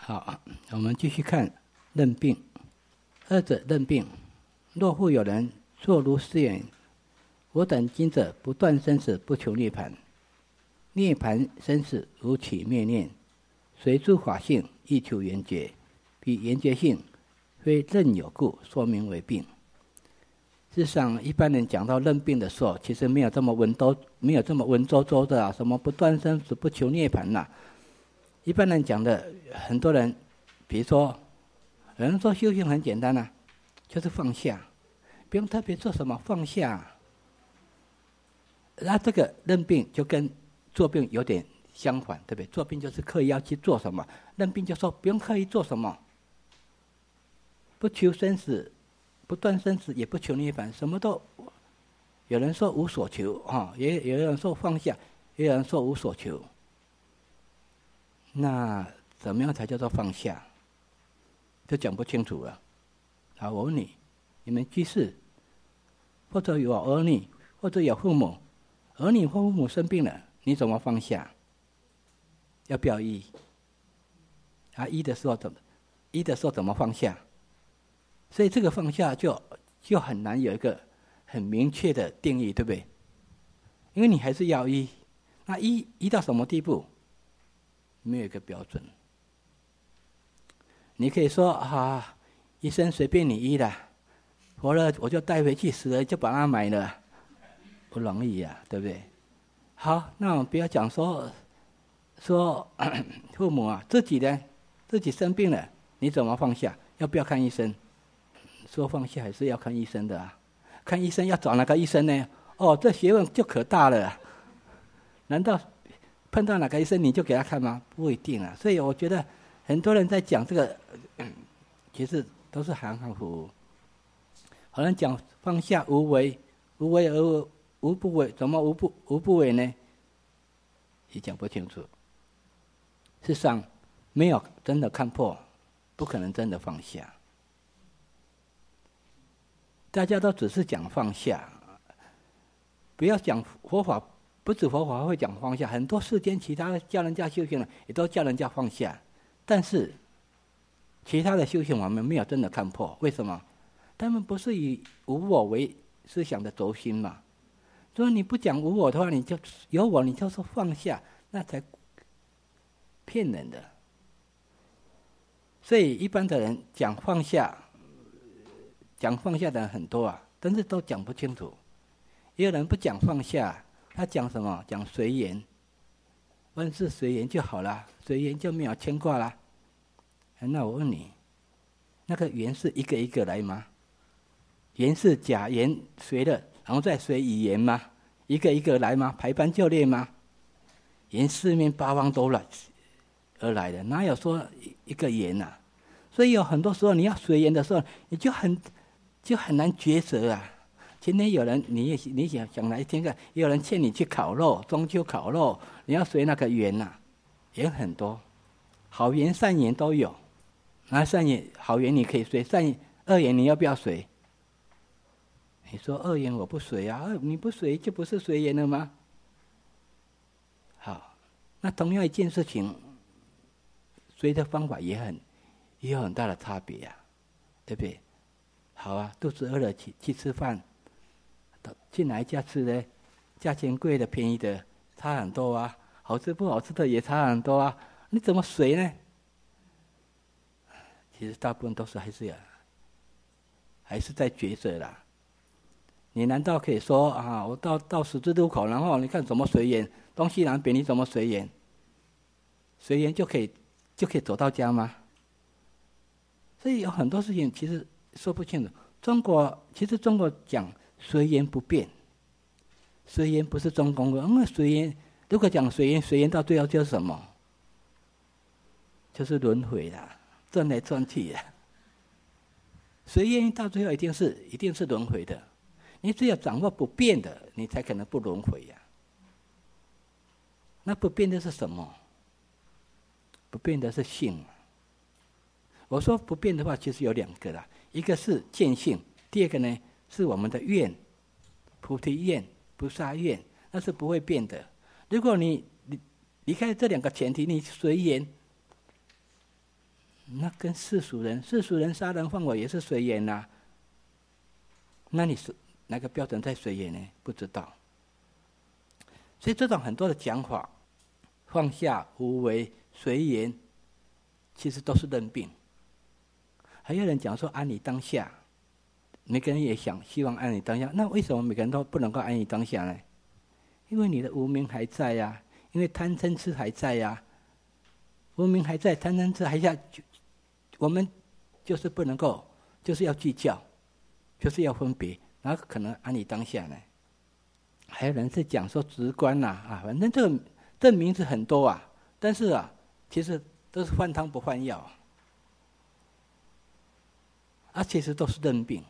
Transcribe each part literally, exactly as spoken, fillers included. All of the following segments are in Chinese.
好，我们继续看认病。二者认病，若复有人作如是言：我等今者不断生死，不求涅槃。涅槃生死如起灭念，随诸法性亦求缘觉，彼缘觉性非认有故，说名为病。事实上，一般人讲到认病的时候，其实没有这么文绉，没有这么文绉绉的啊，什么不断生死，不求涅槃呐、啊。一般人讲的，很多人，比如说，有人说修行很简单啊，就是放下，不用特别做什么，放下。那这个认病就跟做病有点相反，对不对？做病就是刻意要去做什么，认病就说不用刻意做什么，不求生死，不断生死，也不求涅槃，什么都。有人说无所求啊，也有人说放下，也有人说无所求。那怎么样才叫做放下？就讲不清楚了。好，我问你，你们居士，或者有儿女，或者有父母，儿女或父母生病了，你怎么放下？要不要医？啊，医的时候怎么？医的时候怎么放下？所以这个放下就就很难有一个很明确的定义，对不对？因为你还是要医，那医医到什么地步？没有一个标准。你可以说啊，医生随便你医的，活了我就带回去，死了就把它埋了，不容易啊，对不对？好，那我们不要讲说说父母啊，自己呢，自己生病了，你怎么放下？要不要看医生？说放下还是要看医生的啊。看医生要找哪个医生呢？哦，这学问就可大了。难道碰到哪个医生你就给他看吗？不一定啊。所以我觉得很多人在讲这个，其实都是含含糊糊。好像讲放下无为，无为而无不为，怎么无不无不为呢？也讲不清楚。事实上，没有真的看破，不可能真的放下。大家都只是讲放下，不要讲佛法。不止佛法会讲放下，很多世间其他教人家修行的也都叫人家放下，但是其他的修行我们没有真的看破，为什么？他们不是以无我为思想的轴心嘛？所以你不讲无我的话，你就有我，你就说放下，那才骗人的。所以一般的人讲放下，讲放下的人很多啊，但是都讲不清楚。也有人不讲放下。他讲什么？讲随缘，万事随缘就好了，随缘就没有牵挂了。那我问你，那个缘是一个一个来吗？缘是假缘随了，然后再随语言吗？一个一个来吗？排班就列吗？缘四面八方都来而来的，哪有说一个缘呐、啊？所以有很多时候你要随缘的时候，你就很就很难抉择啊。今天有人，你也你想想来听看，也有人劝你去烤肉，中秋烤肉，你要随那个缘呐、啊，缘很多，好缘善缘都有。那善缘好缘你可以随，善缘恶缘你要不要随？你说恶缘我不随啊，你不随就不是随缘了吗？好，那同样一件事情，随的方法也很也有很大的差别啊，对不对？好啊，肚子饿了去去吃饭。去哪一家吃呢？价钱贵的、便宜的差很多啊，好吃不好吃的也差很多啊。你怎么随呢？其实大部分都是还是要，还是在抉择啦。你难道可以说啊，我到到十字路口，然后你看怎么随缘，东西南北你怎么随缘？随缘就可以就可以走到家吗？所以有很多事情其实说不清楚。中国其实中国讲。随缘不变，随缘不是中公的，因为随缘，如果讲随缘，随缘到最后就是什么？就是轮回啦，转来转去的。随缘到最后一定是一定是轮回的，你只有掌握不变的，你才可能不轮回呀、啊。那不变的是什么？不变的是性。我说不变的话，其实有两个啦，一个是见性，第二个呢？是我们的愿，菩提愿、菩萨愿，那是不会变的。如果你离离开这两个前提，你随缘， 那跟世俗人，世俗人杀人放火也是随缘呐。那你是哪个标准在随缘呢？不知道。所以这种很多的讲法，放下、无为、随缘，其实都是认病。还有人讲说安你当下，每个人也想希望安你当下，那为什么每个人都不能够安你当下呢？因为你的无明还在呀、啊，因为贪嗔痴还在呀、啊，无明还在，贪嗔痴还在，我们就是不能够，就是要计较，就是要分别，哪可能安你当下呢？还有人是讲说直观呐、啊，啊，反正这个这名字很多啊，但是啊，其实都是换汤不换药啊，啊，其实都是认病。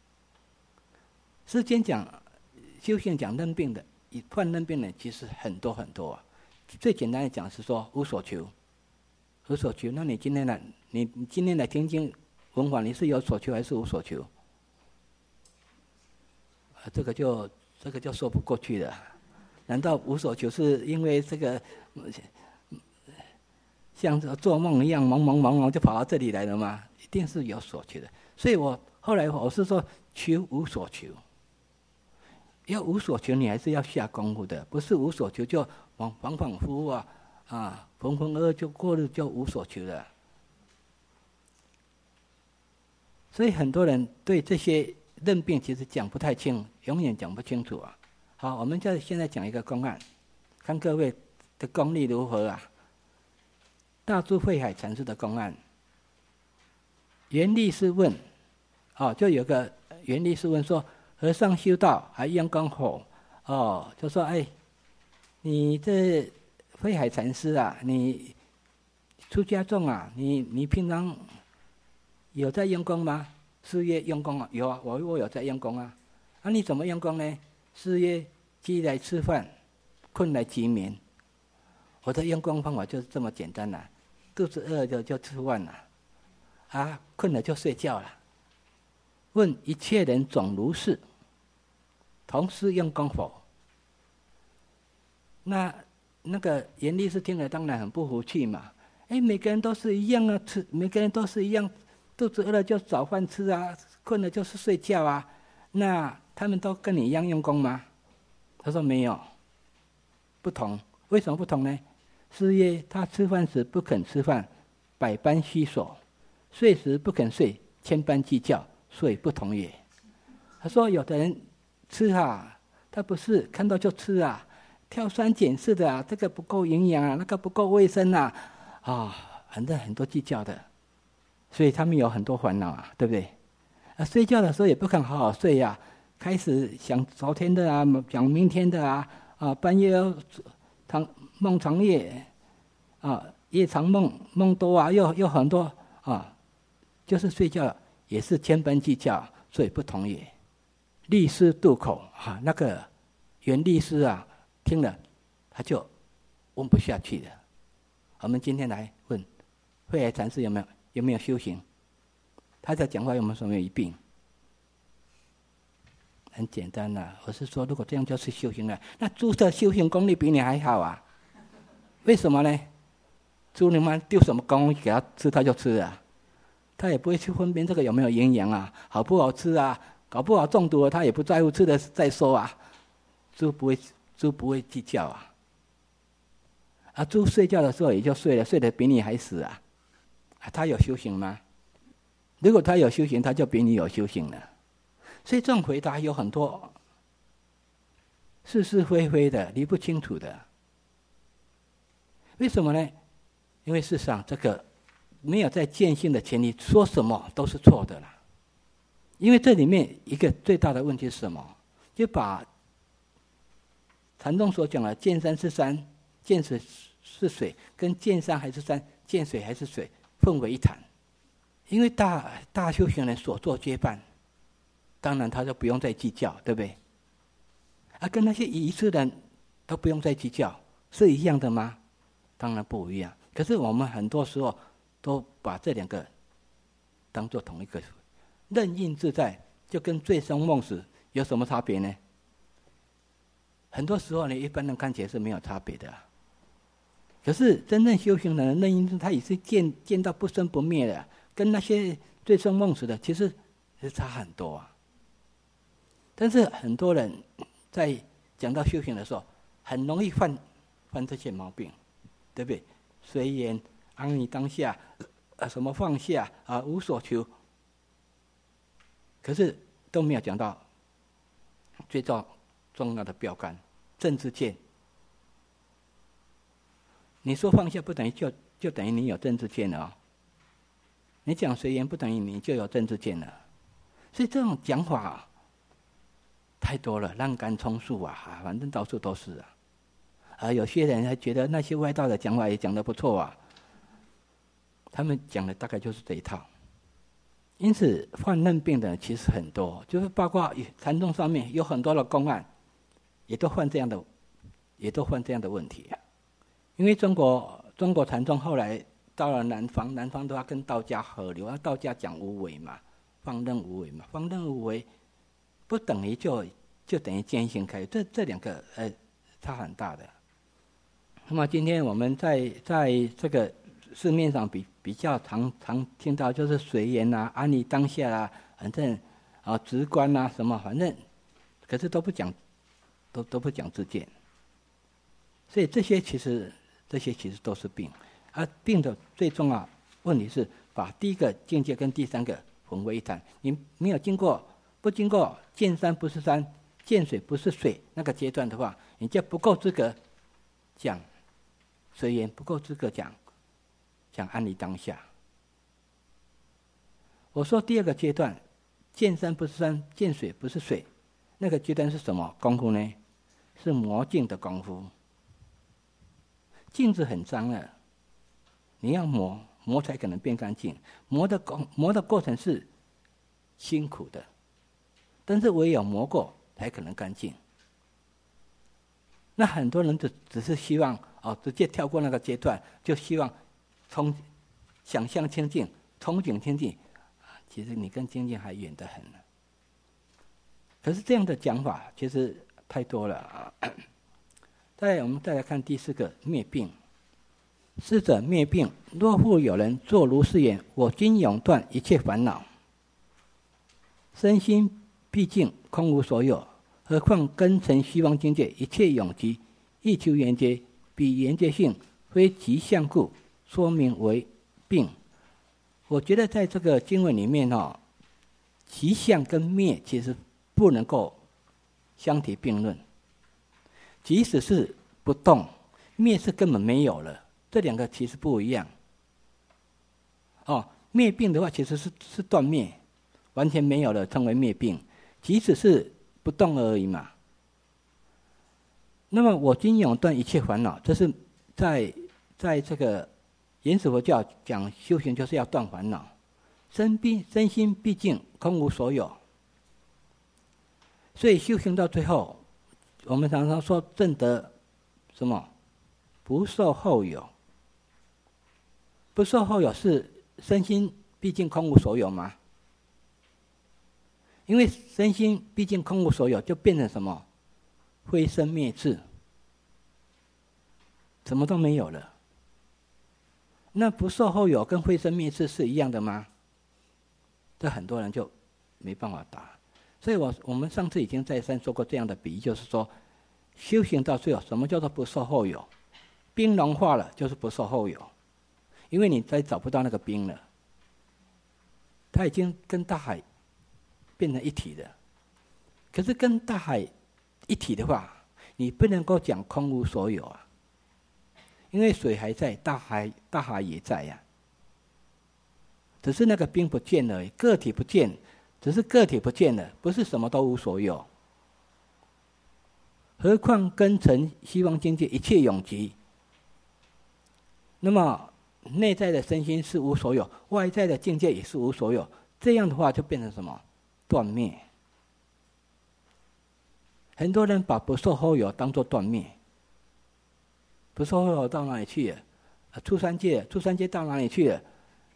世间讲修行讲认病的，以换认病的其实很多很多啊。最简单的讲是说无所求，无所求。那你今天来，你你今天来听经闻法，你是有所求还是无所求？啊，这个就。这个就说不过去了，难道无所求是因为这个像做梦一样懵懵懵懵就跑到这里来了吗？一定是有所求的。所以我后来我是说求无所求，要无所求你还是要下功夫的，不是无所求就恍恍恍惚惚啊啊浑浑噩噩就过日就无所求了。所以很多人对这些认病其实讲不太清，永远讲不清楚啊。好，我们就现在讲一个公案，看各位的功力如何啊。大珠慧海禅师的公案，袁律师问，哦，就有个袁律师问说：和尚修道还用功否？哦，就说哎，你这慧海禅师啊，你出家众啊，你你平常有在用功吗？事业用功啊，有啊，我我有在用功啊。啊，你怎么用功呢？事业饥来吃饭，困来即眠。我的用功方法就是这么简单啦、啊，肚子饿就就吃饭了，啊，困了就睡觉了。问一切人总如是，同时用功否？那那个严律师听了当然很不服气嘛。哎，每个人都是一样啊，吃，每个人都是一样。肚子饿了就找饭吃啊，困了就是睡觉啊。那他们都跟你一样用功吗？他说没有，不同。为什么不同呢？是因为他吃饭时不肯吃饭，百般虚索；睡时不肯睡，千般计较，所以不同也。他说有的人吃啊，他不是看到就吃啊，挑三拣四的啊，这个不够营养啊，那个不够卫生啊，啊，反正很多计较的。所以他们有很多烦恼啊，对不对？啊，睡觉的时候也不肯好好睡呀、啊，开始想昨天的啊，想明天的啊，啊，半夜长梦长夜，啊，夜长梦梦多啊，又又很多啊，就是睡觉也是千般计较，所以不同也。律师渡口啊，那个袁律师啊，听了他就问不下去了。我们今天来问慧海禅师有没有？有没有修行？他在讲话有没有什么疑病？很简单啦、啊，我是说，如果这样就是修行了，那猪的修行功力比你还好啊？为什么呢？猪你妈丢什么功给他吃，他就吃啊，他也不会去分辨这个有没有营养啊，好不好吃啊？搞不好中毒了，他也不在乎，吃的再说啊。猪不会，猪不会计较啊。啊，猪睡觉的时候也就睡了，睡得比你还死啊。啊，他有修行吗？如果他有修行，他就比你有修行了。所以这种回答有很多是是非非的，理不清楚的。为什么呢？因为事实上这个没有在见性的前提，说什么都是错的啦。因为这里面一个最大的问题是什么？就把禅宗所讲的见山是山，见水是水，跟见山还是山，见水还是水混为一谈。因为大大修行人所作皆办，当然他就不用再计较，对不对？啊，跟那些愚痴人都不用再计较，是一样的吗？当然不一样。可是我们很多时候都把这两个当作同一个，任运自在，就跟醉生梦死有什么差别呢？很多时候呢，一般人看起来是没有差别的、啊。 可是真正修行的人，那因他也是见见到不生不灭的，跟那些醉生梦死的其实是差很多啊。但是很多人在讲到修行的时候，很容易犯犯这些毛病，对不对？随缘、安于当下，呃，什么放下啊，无所求。可是都没有讲到最重重要的标杆——正知见。你说放下不等于就就等于你有正知见了哦。你讲随缘不等于你就有正知见了。所以这种讲法太多了，滥秆充数啊，反正到处都是啊。啊，有些人还觉得那些外道的讲法也讲得不错啊。他们讲的大概就是这一套。因此患难病的人其实很多，就是包括禅宗上面有很多的公案，也都患这样的，也都患这样的问题啊。因为中国中国禅宗后来到了南方，南方都要跟道家合流，道家讲无为嘛，放任无为嘛，放任无为不等于就就等于见性开，这这两个呃差很大的。那么今天我们在在这个市面上比比较常常听到就是随缘啊、安于当下啊，反正啊直观啊什么，反正可是都不讲，都都不讲自见。所以这些其实这些其实都是病，而病的最重要问题是把第一个境界跟第三个混为一谈。你没有经过不经过见山不是山、见水不是水那个阶段的话，你就不够资格讲随缘，不够资格讲讲安于当下。我说第二个阶段，见山不是山，见水不是水，那个阶段是什么功夫呢？是磨镜的功夫。镜子很脏了，你要磨磨才可能变干净。磨的工磨的过程是辛苦的，但是唯有磨过才可能干净。那很多人只只是希望哦，直接跳过那个阶段，就希望从想象清净、憧憬清净，其实你跟清净还远得很。可是这样的讲法其实太多了啊。再来，我们再来看第四个灭病。师者灭病，若复有人作如是言：我今永断一切烦恼，身心毕竟空无所有，何况根尘虚妄境界，一切永极，亦求缘觉，彼缘觉性非其相故，说明为病。我觉得在这个经文里面哦，其相跟灭其实不能够相提并论。即使是不动，灭是根本没有了，这两个其实不一样。哦，灭病的话其实是是断灭，完全没有了，称为灭病。即使是不动而已嘛。那么我今永断一切烦恼，这是在在这个原始佛教讲修行就是要断烦恼，身毕身心毕竟空无所有，所以修行到最后。我们常常说证得什么不受后有，不受后有是身心毕竟空无所有吗？因为身心毕竟空无所有，就变成什么灰生灭智，什么都没有了。那不受后有跟灰生灭智是一样的吗？这很多人就没办法答。所以我我们上次已经再三说过这样的比喻，就是说，修行到最后，什么叫做不受后有？冰融化了就是不受后有，因为你再找不到那个冰了，它已经跟大海变成一体了。可是跟大海一体的话，你不能够讲空无所有啊，因为水还在，大海大海也在呀、啊，只是那个冰不见而已，个体不见。只是个体不见了，不是什么都无所有。何况根尘虚妄境界一切永极。那么内在的身心是无所有，外在的境界也是无所有。这样的话就变成什么？断灭。很多人把不受后有当作断灭。不受后有到哪里去了？出三界，出三界到哪里去了？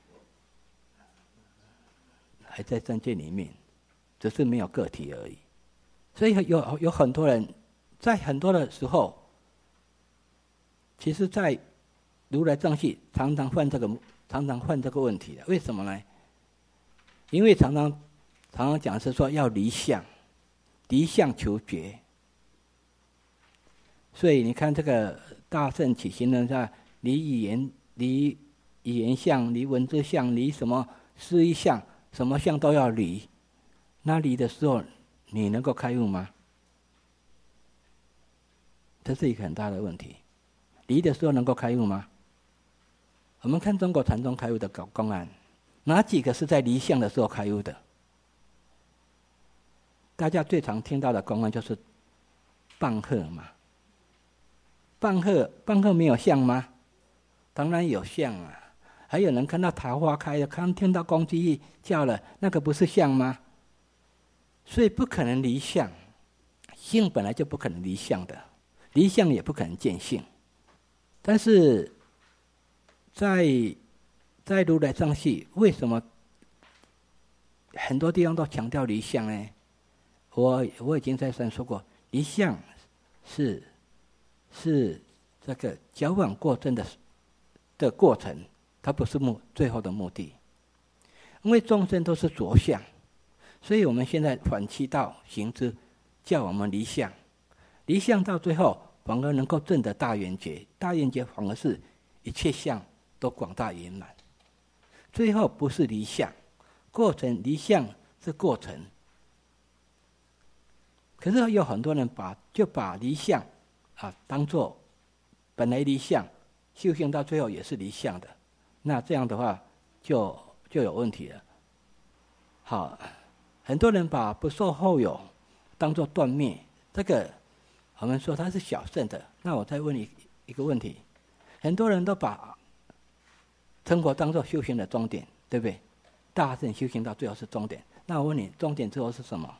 还在三界里面，只是没有个体而已。所以有有很多人，在很多的时候，其实在如来藏系常常犯这个常常犯这个问题的，为什么呢？因为常常常常讲是说要离相，离相求觉。所以你看这个大圣起行论上，离语言、离语言相、离文字相、离什么思意相，什么相都要离。那离的时候，你能够开悟吗？这是一个很大的问题。离的时候能够开悟吗？我们看中国禅宗开悟的公案，哪几个是在离相的时候开悟的？大家最常听到的公案就是棒喝嘛。棒喝，棒喝没有相吗？当然有相啊。还有人看到桃花开了，看听到公鸡叫了，那个不是相吗？所以不可能离相，性本来就不可能离相的，离相也不可能见性。但是在在如来藏系，为什么很多地方都强调离相呢？我我已经再三说过，离相是是这个矫枉过正的的过程，它不是目最后的目的。因为众生都是着相，所以我们现在反其道行之，叫我们离相。离相到最后，反而能够证得大圆觉。大圆觉反而是一切相都广大圆满。最后不是离相，过程离相是过程。可是有很多人把就把离相啊当作本来离相，修行到最后也是离相的，那这样的话就就有问题了。好，很多人把不受后有当作断灭，这个我们说它是小圣的。那我再问你一个问题：很多人都把成佛当作修行的终点，对不对？大圣修行到最后是终点。那我问你，终点之后是什么？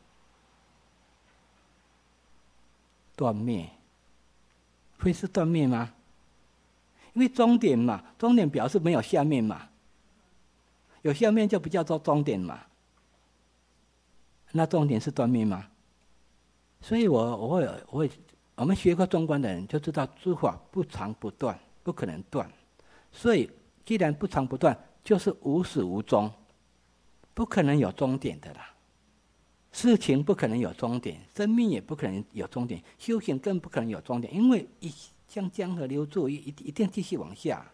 断灭，会是断灭吗？因为终点嘛，终点表示没有下面嘛，有下面就不叫做终点嘛。那终点是断灭吗？所以我我会我会，我们学过中观的人就知道，诸法不常不断，不可能断。所以既然不常不断，就是无始无终，不可能有终点的啦。事情不可能有终点，生命也不可能有终点，修行更不可能有终点，因为一像江河流注，一一定继续往下，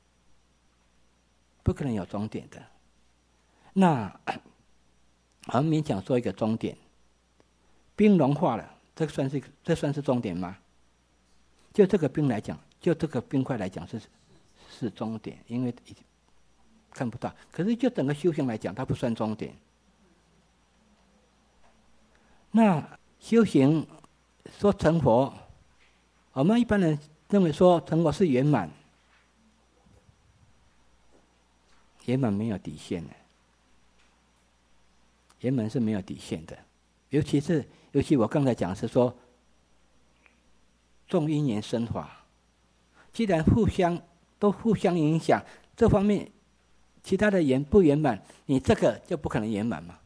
不可能有终点的。那我们勉强说一个终点，冰融化了，这算是这算是终点吗？就这个冰来讲，就这个冰块来讲是是终点，因为看不到。可是就整个修行来讲，它不算终点。那修行说成佛，我们一般人认为说成佛是圆满，圆满没有底线的，圆满是没有底线的。尤其是尤其我刚才讲是说，众因缘生法，既然互相都互相影响，这方面其他的圆不圆满，你这个就不可能圆满嘛。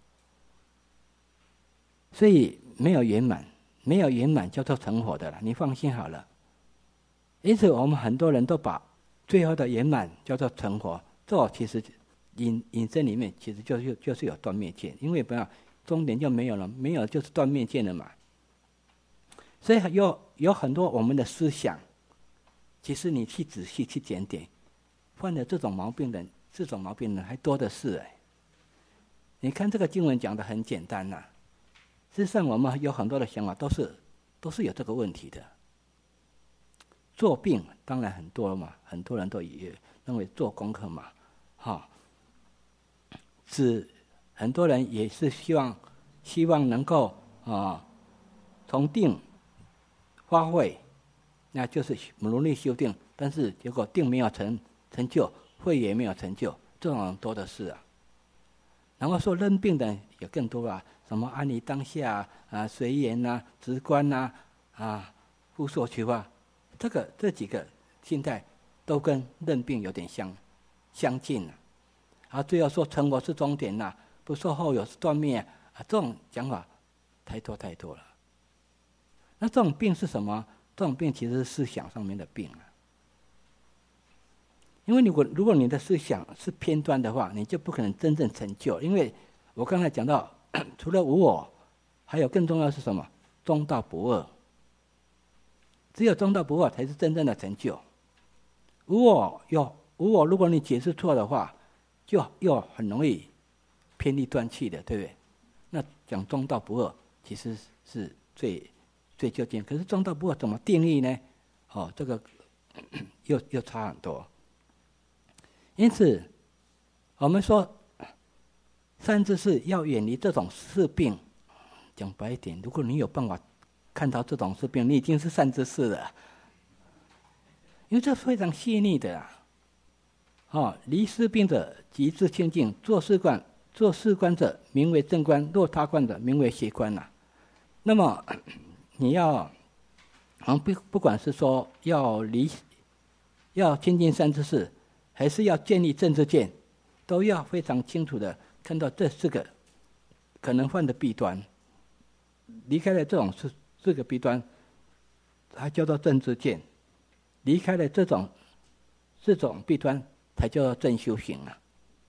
所以没有圆满，没有圆满叫做成佛的了，你放心好了。因此我们很多人都把最后的圆满叫做成佛，这其实引引申里面其实就是就是有断灭见，因为不要终点就没有了，没有就是断灭见了嘛。所以有有很多我们的思想，其实你去仔细去检点，犯了这种毛病的这种毛病的还多的是哎。你看这个经文讲的很简单呐、啊。事实上，我们有很多的想法都是都是有这个问题的。做病当然很多嘛，很多人都也认为做功课嘛，哈，是很多人也是希望希望能够啊从定发慧，那就是努力修定，但是结果定没有成成就，慧也没有成就，这种人多的是啊。然后说认病的人也更多啊。什么安于当下啊、随缘呐、直观呐、啊、复所求啊，这个这几个现在都跟认病有点相相近了、啊。啊，最后说成佛是终点呐、啊，不受后有是断灭啊，啊这种讲法太多太多了。那这种病是什么？这种病其实是思想上面的病啊。 因为如果如果你的思想是偏端的话，你就不可能真正成就。因为我刚才讲到，除了无我，还有更重要的是什么？中道不二。只有中道不二才是真正的成就。无我有无我，如果你解释错的话，就又很容易偏离断气的，对不对？那讲中道不二，其实是最最究竟。可是中道不二怎么定义呢？哦，这个又又差很多。因此，我们说善知识要远离这种世病。讲白一点，如果你有办法看到这种世病，你已经是善知识了，因为这非常细腻的啊。哦，离世病者即自清净，做事观做事观者名为正观，若他观者名为邪观啊。那么你要，不不管是说要离要亲近善知识，还是要建立正知见，都要非常清楚的看到这四个可能犯的弊端。离开了这种四四个弊端，它叫做正知见；离开了这种这种弊端，才叫做正修行啊。